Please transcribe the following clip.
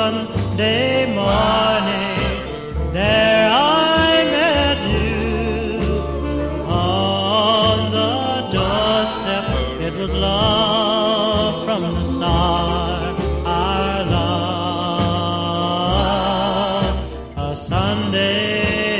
Sunday morning, there I met you on the doorstep. It was love from the start, our love, a Sunday